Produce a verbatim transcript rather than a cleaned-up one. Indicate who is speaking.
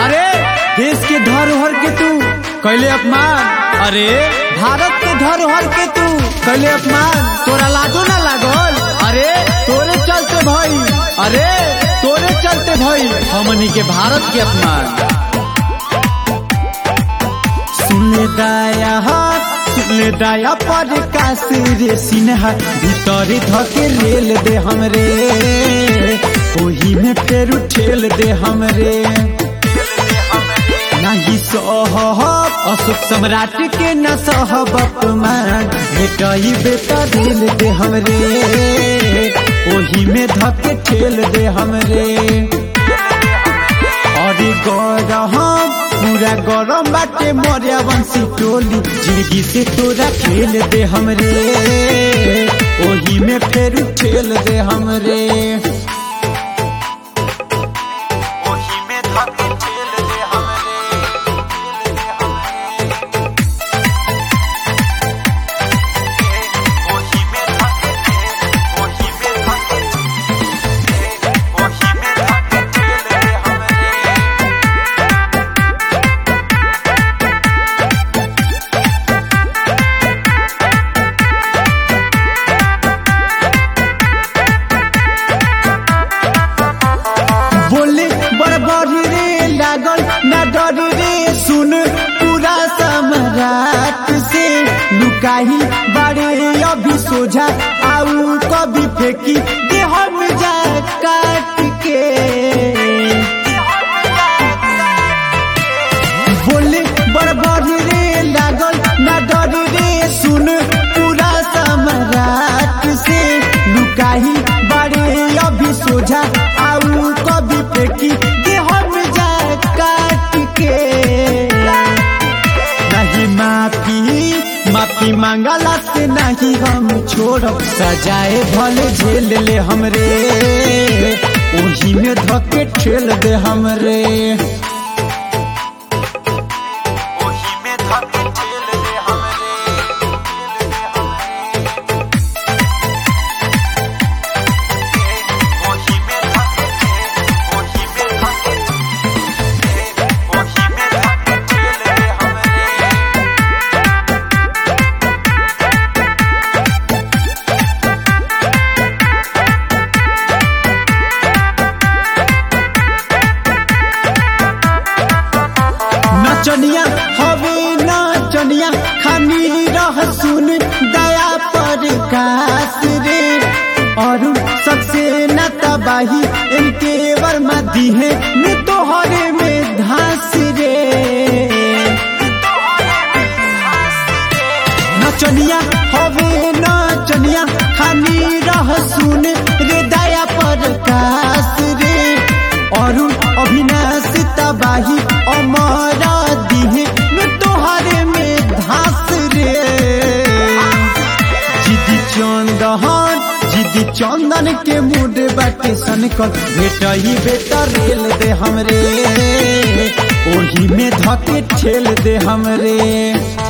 Speaker 1: अरे देश के धरोहर के तू कैले अपमान, अरे भारत के धरोहर के तू कैले अपमान, तोरा लाजो ना लागल? अरे तोरे चलते भाई, अरे तोरे चलते भाई हमनी के भारत के अपमान। सुनले दाया सुनले दाया पर कासिरे सिन्हा भीतरी धके रेल दे हमरे, ओही में फेर उठेल दे हमरे। नहीं सहब अशोक सम्राट के न सहब अपमान, बेटाई बेटा दिल दे हमरे, ओही में धके ठेल दे हमरे। अरे गौरम पूरा गरम बाटे मरिया वंशी टोली, जिंदगी से तोरा खेल दे हमरे, ओही में फेर खेल दे हमरे। ओही में धके खेल दे हमरे, ओही में धके, ओही में धके, ओही में धके खेल दे हमरे। बोले बड़बड़ी रे लागल ना डर रे, सुन पूरा सम्राट से लुकाही बड़े अभी सोझा आऊ कभी फेंकी दे हम जा काट के। बोले बड़बड़ी रे लागल ना डर रे, सुन पूरा सम्राट से लुकाही बड़े अभी सोझा आऊ कभी फेंकी दे हम जा काट के। नहीं माफी माफी मांगला से नहीं हम छोड़ब, सजाए भले झेल ले हमरे, ओही में धके ठेल दे हमरे, ओही में धके ठेल दे हमरे। नचनिया हवे नचनिया खानी रह सुन दया पर कास रे, और सबसे न तबाही इनके वर्मा दी है न तोहरे में धास रे। नचनिया हवे नचनिया खानी रह सुन रे दया पर कास रे, और अविनाश तबाही अमर दिहे न तोहरे में धास रे। जिदी चंदन जिदी चंदन के मूड बाटे सनकल, भेटही बेटा रेल दे हमरे, ओही में धके ठेल दे हमरे।